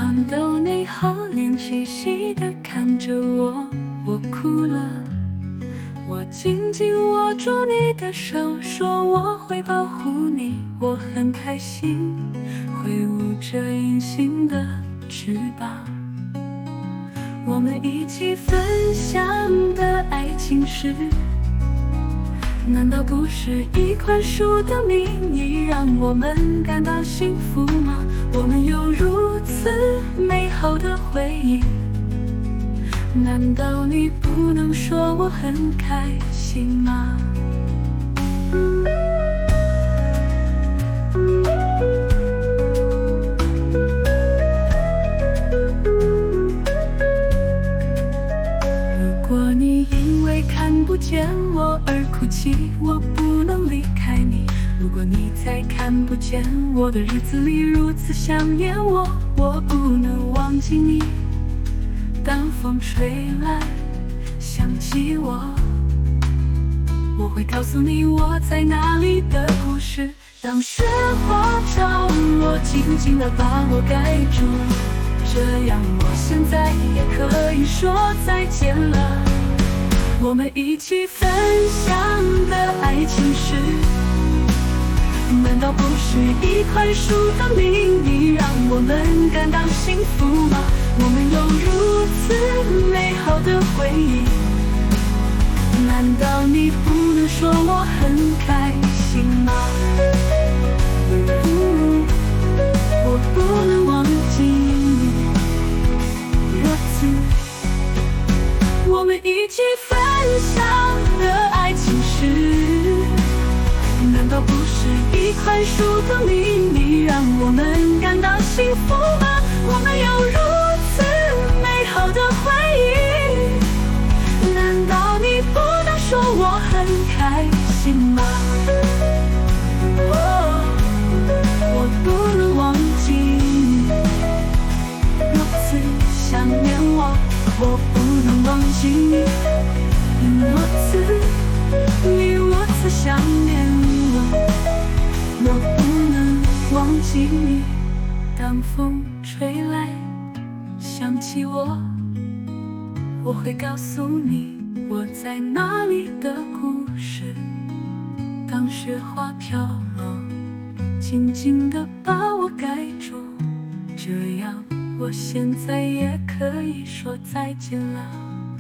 旁的你好怜兮兮地看着我，我哭了。我紧紧握住你的手，说我会保护你，我很开心，挥舞着隐形的翅膀。我们一起分享的爱情事，难道不是一块树的秘密，让我们感到幸福吗？我们有如此美好的回忆，难道你不能说我很开心吗？如果你因为看不见我而哭泣，我不能离开你。如果你在看不见我的日子里如此想念我，我不能忘记你。当风吹来，想起我，我会告诉你我在哪里的故事。当雪花着落，紧紧地把我盖住，这样我现在也可以说再见了。我们一起分享的爱情事，难道不是一块树的秘密，让我们感到幸福吗？我们有如此美好的回忆，难道你不能说我很开心吗？我不能忘记你，若此我们一起分享的爱情事，难道不是一块树的秘密，让我们感到幸福吗？我们有如此美好的回忆，难道你不能说我很开心吗？我不能忘记你，如此想念我，我不能忘记你，你如此想念我，我不能忘记你。当风吹来，想起我，我会告诉你我在哪里的故事。当雪花飘落，紧紧地把我盖住，这样我现在也可以说再见了。